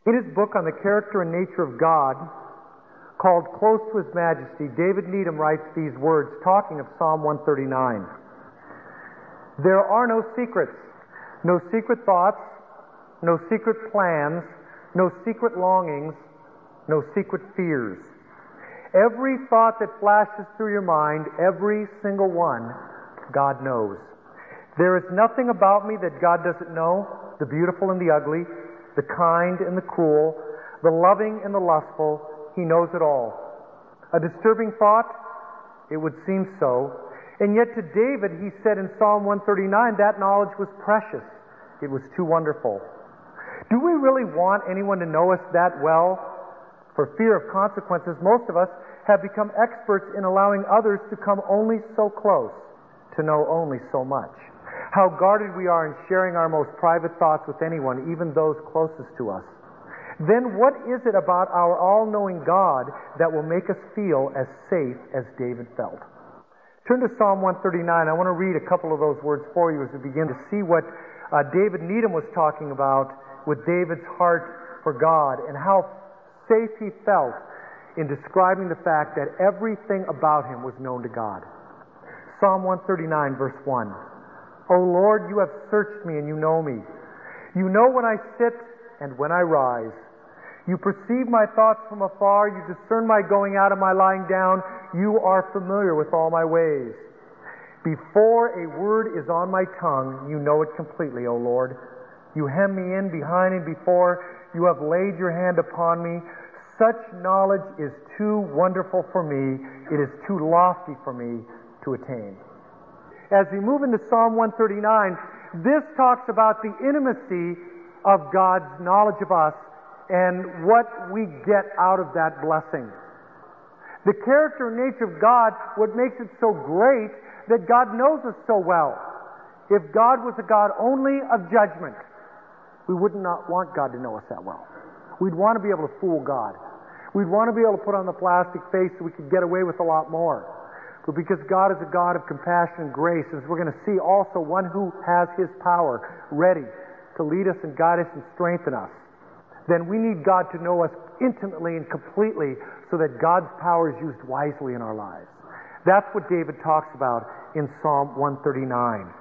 In his book on the character and nature of God, called Close to His Majesty, David Needham writes these words, talking of Psalm 139. There are no secrets, no secret thoughts, no secret plans, no secret longings, no secret fears. Every thought that flashes through your mind, every single one, God knows. There is nothing about me that God doesn't know, the beautiful and the ugly, the kind and the cruel, the loving and the lustful. He knows it all. A disturbing thought? It would seem so. And yet to David, he said in Psalm 139, that knowledge was precious. It was too wonderful. Do we really want anyone to know us that well? For fear of consequences, most of us have become experts in allowing others to come only so close, to know only so much. How guarded we are in sharing our most private thoughts with anyone, even those closest to us. Then what is it about our all-knowing God that will make us feel as safe as David felt? Turn to Psalm 139. I want to read a couple of those words for you as we begin to see what David Needham was talking about with David's heart for God and how safe he felt in describing the fact that everything about him was known to God. Psalm 139, verse 1. O Lord, you have searched me and you know me. You know when I sit and when I rise. You perceive my thoughts from afar. You discern my going out and my lying down. You are familiar with all my ways. Before a word is on my tongue, you know it completely, O Lord. You hem me in behind and before. You have laid your hand upon me. Such knowledge is too wonderful for me. It is too lofty for me to attain. As we move into Psalm 139, this talks about the intimacy of God's knowledge of us and what we get out of that blessing. The character and nature of God, what makes it so great that God knows us so well. If God was a God only of judgment, we would not want God to know us that well. We'd want to be able to fool God. We'd want to be able to put on the plastic face so we could get away with a lot more. But because God is a God of compassion and grace, as we're going to see, also one who has His power ready to lead us and guide us and strengthen us, then we need God to know us intimately and completely so that God's power is used wisely in our lives. That's what David talks about in Psalm 139.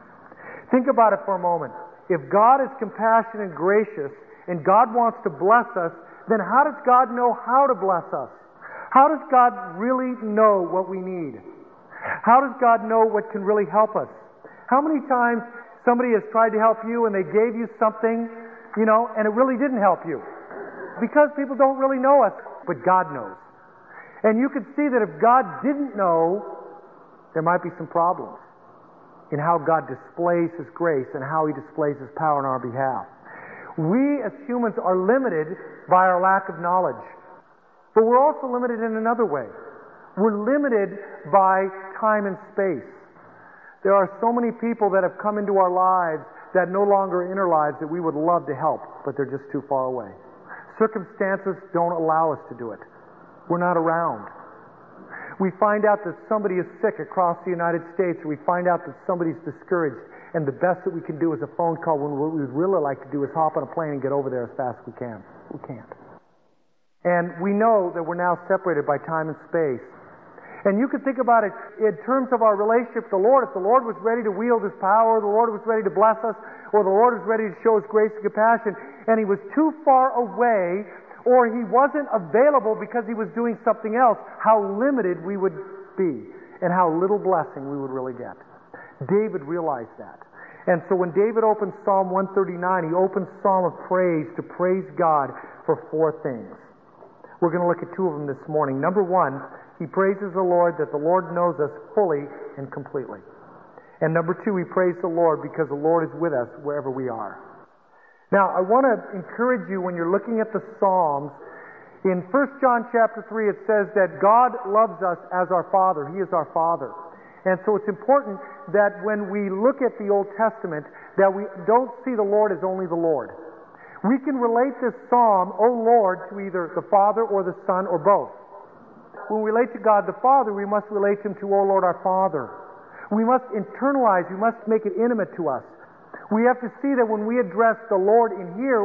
Think about it for a moment. If God is compassionate and gracious and God wants to bless us, then how does God know how to bless us? How does God really know what we need? How does God know what can really help us? How many times somebody has tried to help you and they gave you something, and it really didn't help you? Because people don't really know us, but God knows. And you can see that if God didn't know, there might be some problems in how God displays His grace and how He displays His power on our behalf. We as humans are limited by our lack of knowledge. But we're also limited in another way. We're limited by time and space. There are so many people that have come into our lives that no longer are in our lives that we would love to help, but they're just too far away. Circumstances don't allow us to do it. We're not around. We find out that somebody is sick across the United States, or we find out that somebody's discouraged, and the best that we can do is a phone call when what we'd really like to do is hop on a plane and get over there as fast as we can. We can't. And we know that we're now separated by time and space. And you can think about it in terms of our relationship with the Lord. If the Lord was ready to wield His power, the Lord was ready to bless us, or the Lord was ready to show His grace and compassion, and He was too far away, or He wasn't available because He was doing something else, how limited we would be, and how little blessing we would really get. David realized that. And so when David opens Psalm 139, he opens Psalm of praise to praise God for four things. We're going to look at two of them this morning. Number one, he praises the Lord that the Lord knows us fully and completely. And number two, we praise the Lord because the Lord is with us wherever we are. Now, I want to encourage you when you're looking at the Psalms, in 1 John chapter 3 it says that God loves us as our Father. He is our Father. And so it's important that when we look at the Old Testament that we don't see the Lord as only the Lord. We can relate this psalm, O Lord, to either the Father or the Son or both. When we relate to God the Father, we must relate Him to, O Lord, our Father. We must internalize, we must make it intimate to us. We have to see that when we address the Lord in here,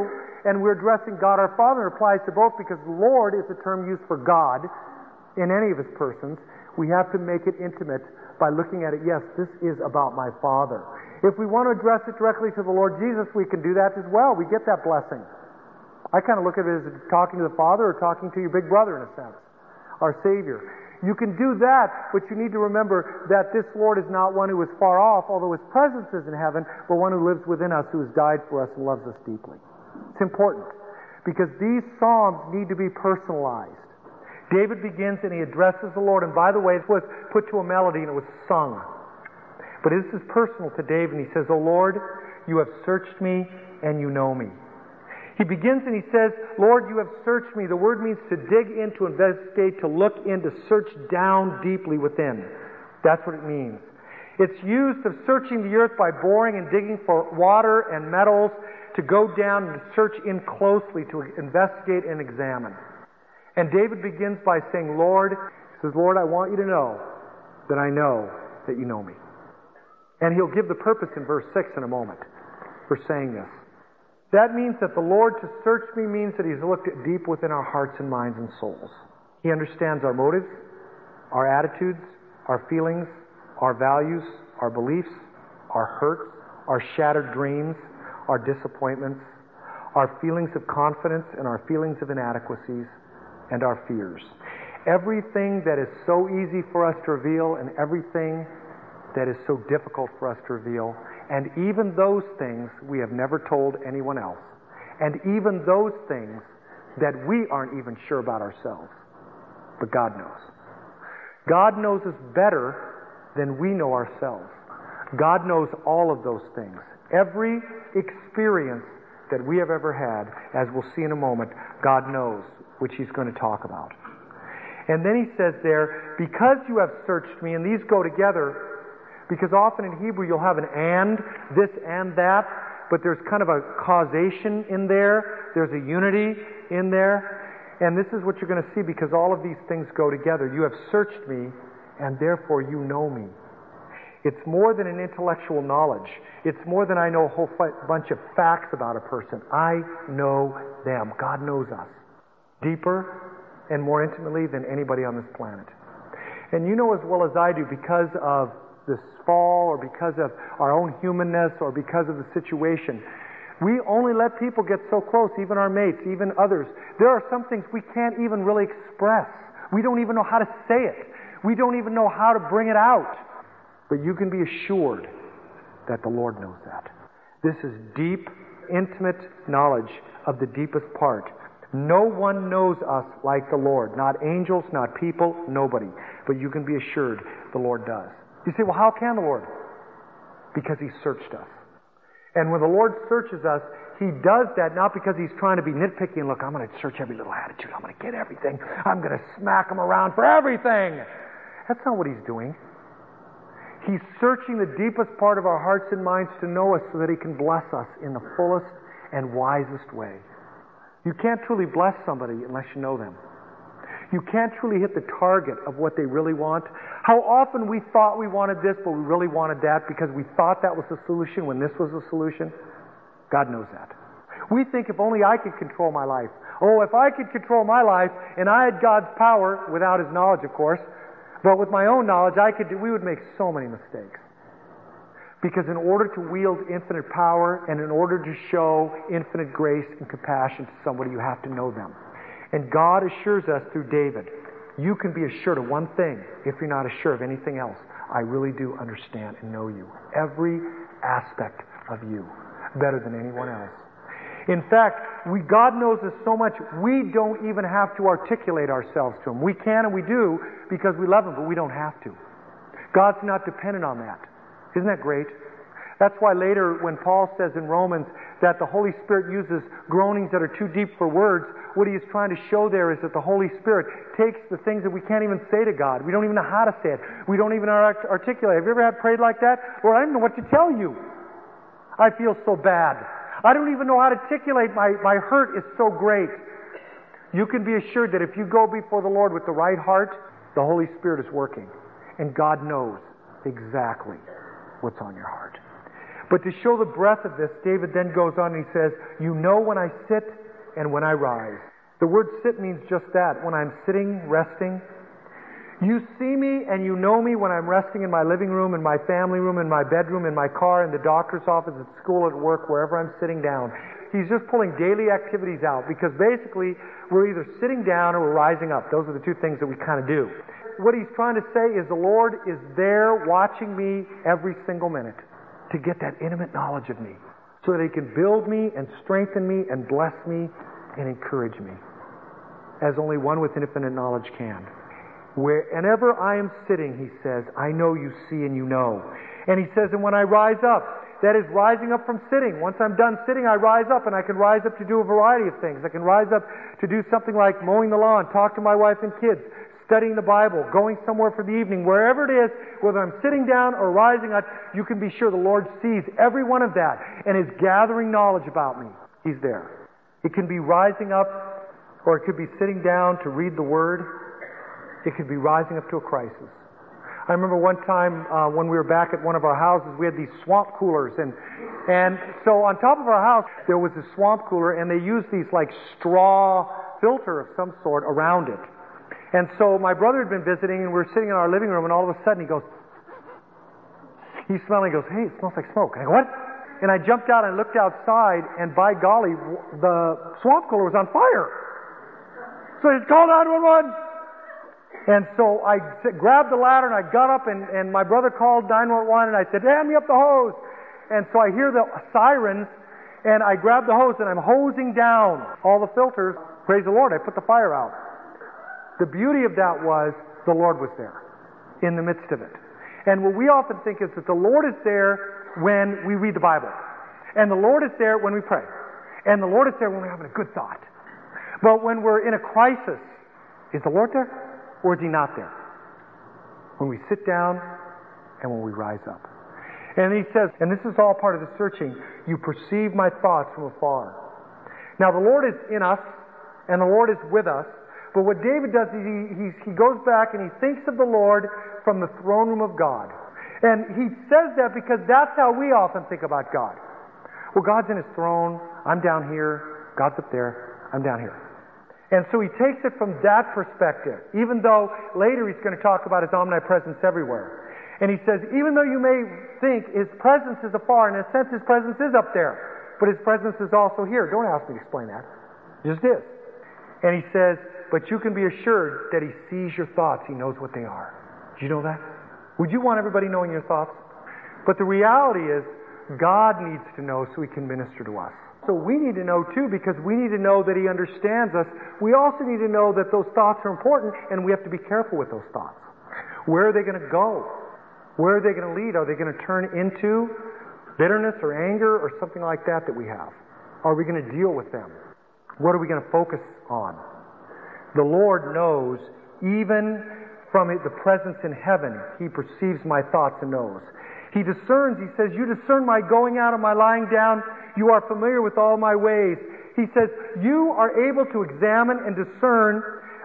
and we're addressing God our Father. It applies to both because Lord is the term used for God in any of His persons. We have to make it intimate by looking at it, yes, this is about my Father. If we want to address it directly to the Lord Jesus, we can do that as well. We get that blessing. I kind of look at it as talking to the Father or talking to your big brother in a sense, our Savior. You can do that, but you need to remember that this Lord is not one who is far off, although His presence is in heaven, but one who lives within us, who has died for us and loves us deeply. It's important because these Psalms need to be personalized. David begins and he addresses the Lord, and by the way, it was put to a melody and it was sung. But this is personal to David, and he says, "O Lord, you have searched me and you know me." He begins and he says, "Lord, you have searched me." The word means to dig in, to investigate, to look in, to search down deeply within. That's what it means. It's used of searching the earth by boring and digging for water and metals, to go down and search in closely, to investigate and examine. And David begins by saying, Lord, he says, Lord, I want you to know that I know that you know me. And he'll give the purpose in verse 6 in a moment for saying this. That means that the Lord to search me means that He's looked deep within our hearts and minds and souls. He understands our motives, our attitudes, our feelings, our values, our beliefs, our hurts, our shattered dreams, our disappointments, our feelings of confidence and our feelings of inadequacies, and our fears. Everything that is so easy for us to reveal and everything that is so difficult for us to reveal, and even those things we have never told anyone else, and even those things that we aren't even sure about ourselves. But God knows. God knows us better than we know ourselves. God knows all of those things. Every experience that we have ever had, as we'll see in a moment, God knows, which He's going to talk about. And then He says there, because you have searched me, and these go together, because often in Hebrew you'll have an and, this and that, but there's kind of a causation in there, there's a unity in there, and this is what you're going to see because all of these things go together. You have searched me, and therefore you know me. It's more than an intellectual knowledge. It's more than I know a whole bunch of facts about a person. I know them. God knows us deeper and more intimately than anybody on this planet. And you know as well as I do, because of this fall or because of our own humanness or because of the situation, we only let people get so close, even our mates, even others. There are some things we can't even really express. We don't even know how to say it. We don't even know how to bring it out. But you can be assured that the Lord knows that. This is deep, intimate knowledge of the deepest part. No one knows us like the Lord. Not angels, not people, nobody. But you can be assured the Lord does. You say, well, how can the Lord? Because He searched us. And when the Lord searches us, He does that not because He's trying to be nitpicky and look, I'm going to search every little attitude. I'm going to get everything. I'm going to smack them around for everything. That's not what He's doing. He's searching the deepest part of our hearts and minds to know us so that He can bless us in the fullest and wisest way. You can't truly bless somebody unless you know them. You can't truly hit the target of what they really want. How often we thought we wanted this, but we really wanted that because we thought that was the solution when this was the solution. God knows that. We think if only I could control my life. Oh, if I could control my life and I had God's power, without His knowledge, of course, but with my own knowledge, we would make so many mistakes. Because in order to wield infinite power and in order to show infinite grace and compassion to somebody, you have to know them. And God assures us through David, you can be assured of one thing if you're not assured of anything else. I really do understand and know you. Every aspect of you, better than anyone else. In fact, God knows us so much, we don't even have to articulate ourselves to Him. We can and we do because we love Him, but we don't have to. God's not dependent on that. Isn't that great? That's why later when Paul says in Romans that the Holy Spirit uses groanings that are too deep for words, what he is trying to show there is that the Holy Spirit takes the things that we can't even say to God. We don't even know how to say it. We don't even articulate. Have you ever had prayed like that? Lord, I don't know what to tell you. I feel so bad. I don't even know how to articulate. My hurt is so great. You can be assured that if you go before the Lord with the right heart, the Holy Spirit is working. And God knows exactly what's on your heart. But to show the breadth of this, David then goes on and he says, you know when I sit and when I rise. The word sit means just that, when I'm sitting, resting. You see me and you know me when I'm resting in my living room, in my family room, in my bedroom, in my car, in the doctor's office, at school, at work, wherever I'm sitting down. He's just pulling daily activities out because basically we're either sitting down or we're rising up. Those are the two things that we kind of do. What he's trying to say is the Lord is there watching me every single minute to get that intimate knowledge of me so that he can build me and strengthen me and bless me and encourage me as only one with infinite knowledge can. Wherever I am sitting, he says, I know you see and you know. And he says, and when I rise up, that is rising up from sitting. Once I'm done sitting, I rise up, and I can rise up to do a variety of things. I can rise up to do something like mowing the lawn, talk to my wife and kids, studying the Bible, going somewhere for the evening, wherever it is, whether I'm sitting down or rising up, you can be sure the Lord sees every one of that and is gathering knowledge about me. He's there. It can be rising up, or it could be sitting down to read the Word. It could be rising up to a crisis. I remember one time when we were back at one of our houses, we had these swamp coolers. And so on top of our house, there was a swamp cooler, and they used these like straw filter of some sort around it. And so my brother had been visiting, and we were sitting in our living room, and all of a sudden he goes, he smelled, and he goes, hey, it smells like smoke. And I go, what? And I jumped out and looked outside, and by golly, the swamp cooler was on fire. So he called 911. And so I grabbed the ladder and I got up and my brother called 911 and I said, hand me up the hose. And so I hear the sirens and I grab the hose and I'm hosing down all the filters. Praise the Lord, I put the fire out. The beauty of that was the Lord was there in the midst of it. And what we often think is that the Lord is there when we read the Bible. And the Lord is there when we pray. And the Lord is there when we're having a good thought. But when we're in a crisis, is the Lord there? Or is he not there? When we sit down and when we rise up. And he says, and this is all part of the searching, you perceive my thoughts from afar. Now the Lord is in us and the Lord is with us, but what David does is he goes back and he thinks of the Lord from the throne room of God. And he says that because that's how we often think about God. Well, God's in his throne, I'm down here, God's up there, I'm down here. And so he takes it from that perspective, even though later he's going to talk about his omnipresence everywhere. And he says, even though you may think his presence is afar, in a sense his presence is up there, but his presence is also here. Don't ask me to explain that. It just is. And he says, but you can be assured that he sees your thoughts. He knows what they are. Do you know that? Would you want everybody knowing your thoughts? But the reality is, God needs to know so he can minister to us. So we need to know too, because we need to know that he understands us. We also need to know that those thoughts are important, and we have to be careful with those thoughts. Where are they going to go? Where are they going to lead? Are they going to turn into bitterness or anger or something like that we have? Are we going to deal with them? What are we going to focus on? The Lord knows, even from the presence in heaven, he perceives my thoughts and knows. He discerns, he says, you discern my going out and my lying down. You are familiar with all my ways. He says, you are able to examine and discern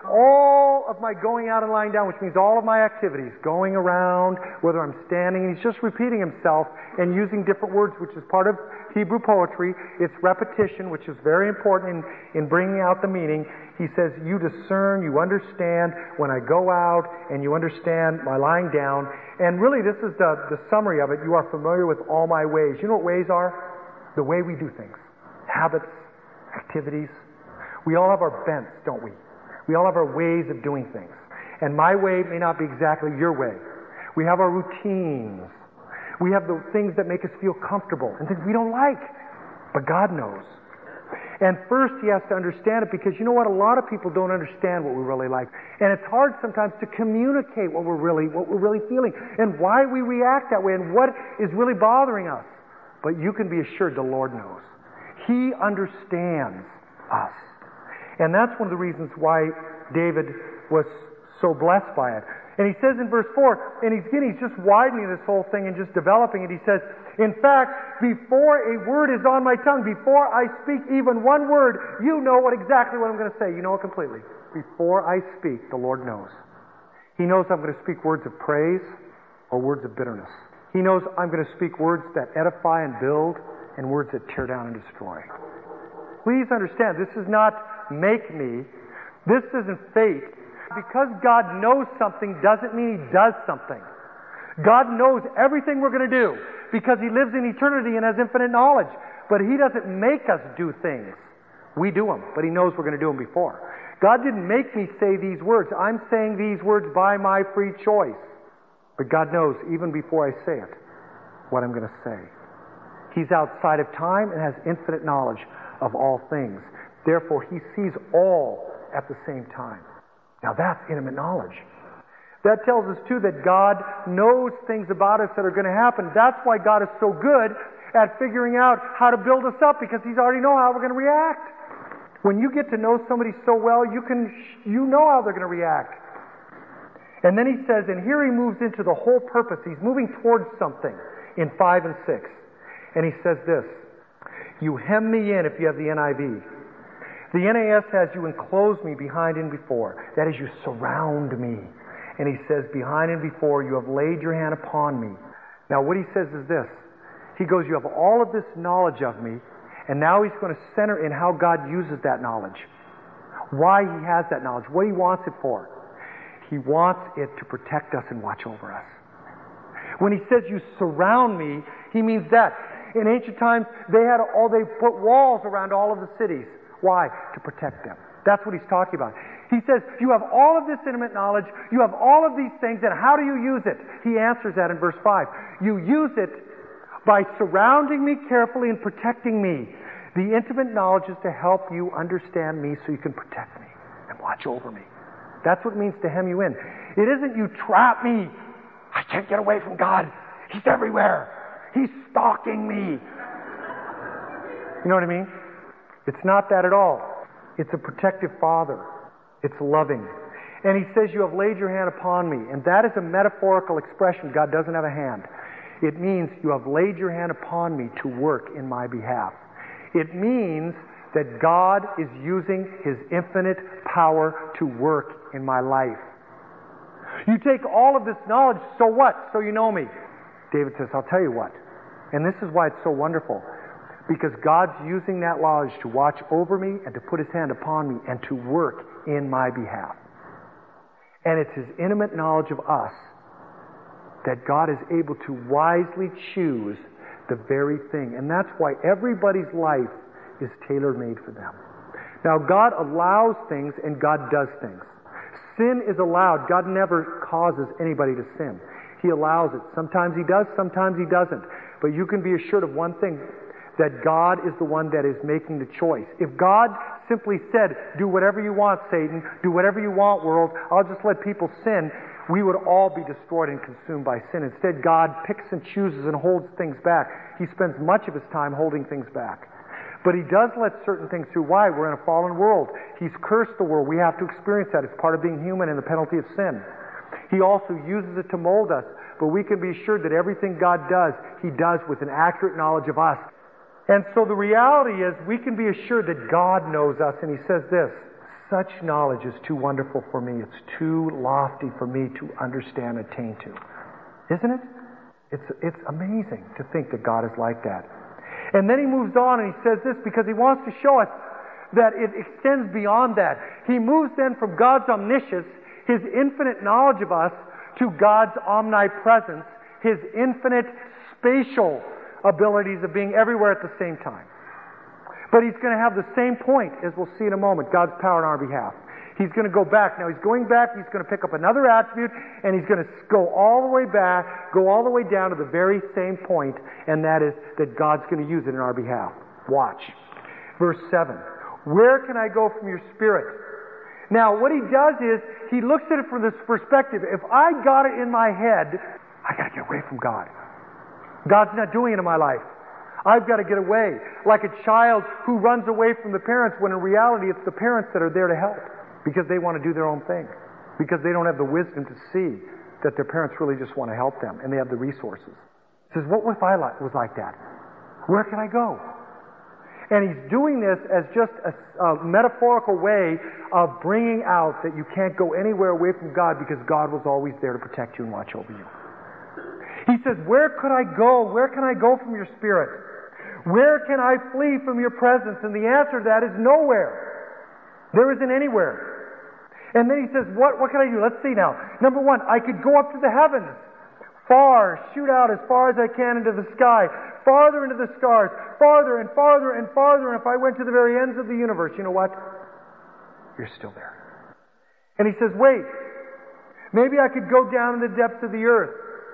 all of my going out and lying down, which means all of my activities, going around, whether I'm standing. And he's just repeating himself and using different words, which is part of Hebrew poetry. It's repetition, which is very important in bringing out the meaning. He says, you discern, you understand when I go out, and you understand my lying down. And really, this is the summary of it. You are familiar with all my ways. You know what ways are? The way we do things. Habits, activities. We all have our bents, don't we? We all have our ways of doing things. And my way may not be exactly your way. We have our routines. We have the things that make us feel comfortable and things we don't like. But God knows. And first he has to understand it, because you know what? A lot of people don't understand what we really like. And it's hard sometimes to communicate what we're really feeling and why we react that way and what is really bothering us. But you can be assured the Lord knows. He understands us. And that's one of the reasons why David was so blessed by it. And he says in verse 4, and he's just widening this whole thing and just developing it. He says, in fact, before a word is on my tongue, before I speak even one word, you know exactly what I'm going to say. You know it completely. Before I speak, the Lord knows. He knows I'm going to speak words of praise or words of bitterness. He knows I'm going to speak words that edify and build and words that tear down and destroy. Please understand, this is not make me. This isn't fate. Because God knows something doesn't mean He does something. God knows everything we're going to do because He lives in eternity and has infinite knowledge. But He doesn't make us do things. We do them, but He knows we're going to do them before. God didn't make me say these words. I'm saying these words by my free choice. But God knows, even before I say it, what I'm going to say. He's outside of time and has infinite knowledge of all things. Therefore, He sees all at the same time. Now that's intimate knowledge. That tells us too that God knows things about us that are going to happen. That's why God is so good at figuring out how to build us up, because He's already know how we're going to react. When you get to know somebody so well, you know how they're going to react. And then He says, and here He moves into the whole purpose. He's moving towards something in 5 and 6. And He says this, you hem me in, if you have the NIV. The NAS has you enclose me behind and before. That is, you surround me. And He says, behind and before, you have laid your hand upon me. Now what He says is this. He goes, you have all of this knowledge of me, and now He's going to center in how God uses that knowledge. Why He has that knowledge. What He wants it for. He wants it to protect us and watch over us. When He says, you surround me, He means that. In ancient times, they put walls around all of the cities. Why? To protect them. That's what He's talking about. He says, you have all of this intimate knowledge, you have all of these things, and how do you use it? He answers that in verse 5. You use it by surrounding me carefully and protecting me. The intimate knowledge is to help you understand me so you can protect me and watch over me. That's what it means to hem you in. It isn't you trap me. I can't get away from God. He's everywhere. He's stalking me. You know what I mean? It's not that at all. It's a protective Father. It's loving. And He says, you have laid your hand upon me. And that is a metaphorical expression. God doesn't have a hand. It means you have laid your hand upon me to work in my behalf. It means that God is using His infinite power to work in my life. You take all of this knowledge, so what? So you know me. David says, I'll tell you what. And this is why it's so wonderful. Because God's using that knowledge to watch over me and to put His hand upon me and to work in my behalf. And it's His intimate knowledge of us that God is able to wisely choose the very thing. And that's why everybody's life is tailor-made for them. Now, God allows things and God does things. Sin is allowed. God never causes anybody to sin. He allows it. Sometimes He does, sometimes He doesn't. But you can be assured of one thing, that God is the one that is making the choice. If God simply said, do whatever you want, Satan, do whatever you want, world, I'll just let people sin, we would all be destroyed and consumed by sin. Instead, God picks and chooses and holds things back. He spends much of His time holding things back. But He does let certain things through. Why? We're in a fallen world. He's cursed the world. We have to experience that. It's part of being human and the penalty of sin. He also uses it to mold us. But we can be assured that everything God does, He does with an accurate knowledge of us. And so the reality is we can be assured that God knows us. And He says this, such knowledge is too wonderful for me. It's too lofty for me to understand and attain to. Isn't it? It's amazing to think that God is like that. And then He moves on and He says this because He wants to show us that it extends beyond that. He moves then from God's omniscience, His infinite knowledge of us, to God's omnipresence, His infinite spatial abilities of being everywhere at the same time. But He's going to have the same point, as we'll see in a moment, God's power on our behalf. He's going to go back. Now He's going back, He's going to pick up another attribute, and He's going to go all the way back, go all the way down to the very same point, and that is that God's going to use it in our behalf. Watch. Verse 7. Where can I go from your Spirit? Now what He does is, He looks at it from this perspective. If I got it in my head, I got to get away from God. God's not doing it in my life. I've got to get away. Like a child who runs away from the parents when in reality it's the parents that are there to help because they want to do their own thing. Because they don't have the wisdom to see that their parents really just want to help them and they have the resources. He says, what if I was like that? Where can I go? And He's doing this as just a metaphorical way of bringing out that you can't go anywhere away from God because God was always there to protect you and watch over you. He says, where could I go? Where can I go from your Spirit? Where can I flee from your presence? And the answer to that is nowhere. There isn't anywhere. And then he says, what can I do? Let's see now. Number one, I could go up to the heavens. Far, shoot out as far as I can into the sky. Farther into the stars. Farther and farther and farther. And if I went to the very ends of the universe, you know what? You're still there. And he says, wait. Maybe I could go down in the depths of the earth.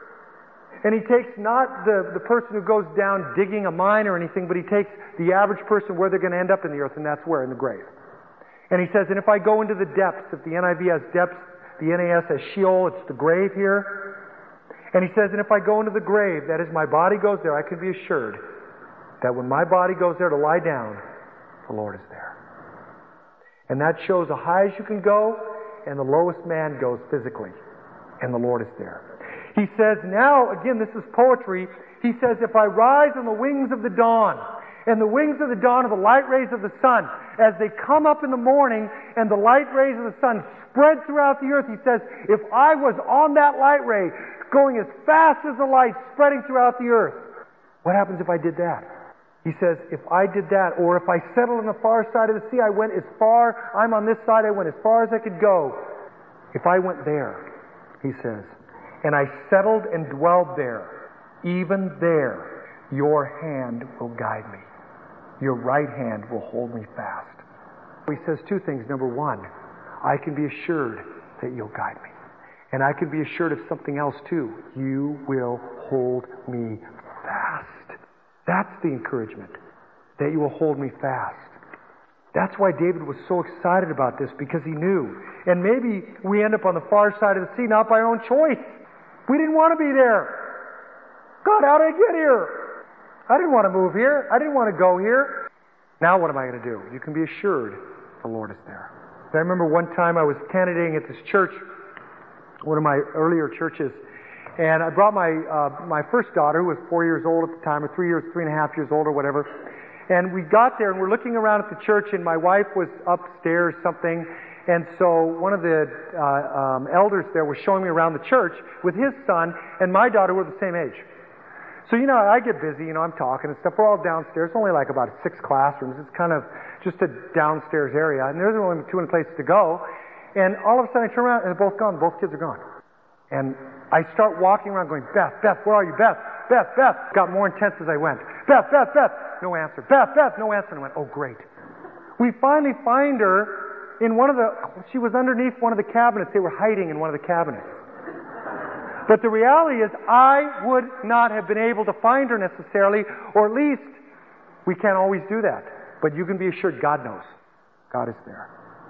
And he takes not the person who goes down digging a mine or anything, but he takes the average person where they're going to end up in the earth, and that's where? In the grave. And he says, and if I go into the depths, if the NIV has depths, the NAS has Sheol, it's the grave here. And he says, and if I go into the grave, that is, my body goes there, I can be assured that when my body goes there to lie down, the Lord is there. And that shows the high as you can go, and the lowest man goes physically, and the Lord is there. He says, now, again, this is poetry. He says, if I rise on the wings of the dawn, and the wings of the dawn are the light rays of the sun, as they come up in the morning, and the light rays of the sun spread throughout the earth, he says, if I was on that light ray, going as fast as the light spreading throughout the earth, what happens if I did that? He says, if I did that, or if I settled on the far side of the sea, I went as far, I'm on this side, I went as far as I could go. If I went there, he says, and I settled and dwelled there, even there, your hand will guide me. Your right hand will hold me fast. He says two things. Number one, I can be assured that you'll guide me. And I can be assured of something else too. You will hold me fast. That's the encouragement, that you will hold me fast. That's why David was so excited about this, because he knew. And maybe we end up on the far side of the sea, not by our own choice. We didn't want to be there. God, how did I get here? I didn't want to move here. I didn't want to go here. Now what am I going to do? You can be assured the Lord is there. I remember one time I was candidating at this church, one of my earlier churches, and I brought my first daughter, who was 4 years old at the time, or 3.5 years old or whatever. And we got there and we're looking around at the church, and my wife was upstairs something. And so one of the elders there was showing me around the church with his son, and my daughter were the same age. So, I get busy, I'm talking and stuff. We're all downstairs, only like about 6 classrooms. It's kind of just a downstairs area, and there's only 2 places to go. And all of a sudden I turn around and they're both gone. Both kids are gone. And I start walking around going, Beth, where are you? Beth. Got more intense as I went. Beth, no answer. Beth, no answer. And I went, oh great. We finally find her in she was underneath one of the cabinets. They were hiding in one of the cabinets. But the reality is, I would not have been able to find her necessarily, or at least, we can't always do that. But you can be assured God knows. God is there.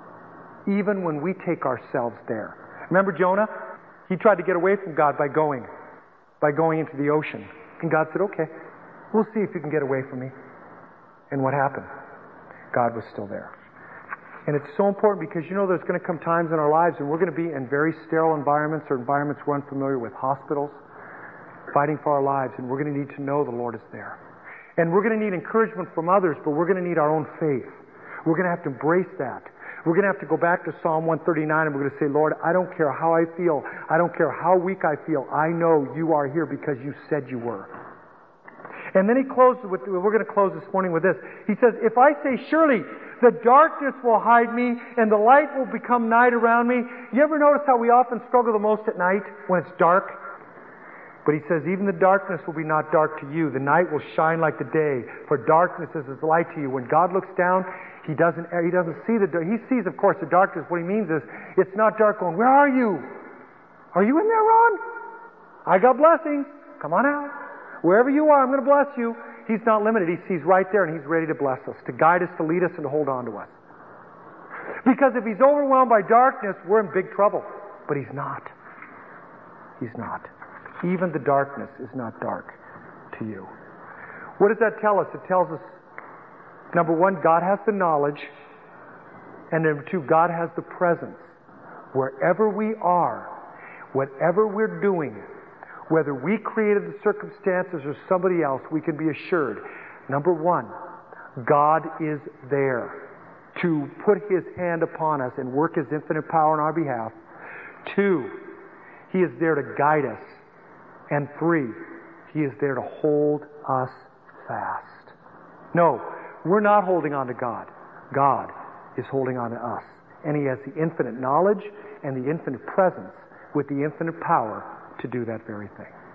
Even when we take ourselves there. Remember Jonah? He tried to get away from God by going into the ocean. And God said, okay, we'll see if you can get away from me. And what happened? God was still there. And it's so important because there's going to come times in our lives when we're going to be in very sterile environments or environments we're unfamiliar with, hospitals, fighting for our lives, and we're going to need to know the Lord is there. And we're going to need encouragement from others, but we're going to need our own faith. We're going to have to embrace that. We're going to have to go back to Psalm 139 and we're going to say, Lord, I don't care how I feel. I don't care how weak I feel. I know you are here because you said you were. And then he closes with, we're going to close this morning with this. He says, if I say, surely the darkness will hide me and the light will become night around me. You ever notice how we often struggle the most at night when it's dark? But he says, even the darkness will be not dark to you. The night will shine like the day, for darkness is as light to you. When God looks down, He doesn't see He sees, of course, the darkness. What He means is, it's not dark going, where are you? Are you in there, Ron? I got blessings. Come on out. Wherever you are, I'm going to bless you. He's not limited. He sees right there, and He's ready to bless us, to guide us, to lead us, and to hold on to us. Because if He's overwhelmed by darkness, we're in big trouble. But He's not. He's not. Even the darkness is not dark to you. What does that tell us? It tells us, number one, God has the knowledge, and number two, God has the presence. Wherever we are, whatever we're doing, whether we created the circumstances or somebody else, we can be assured, number one, God is there to put His hand upon us and work His infinite power on our behalf. Two, He is there to guide us And 3, He is there to hold us fast. No, we're not holding on to God. God is holding on to us. And He has the infinite knowledge and the infinite presence with the infinite power to do that very thing.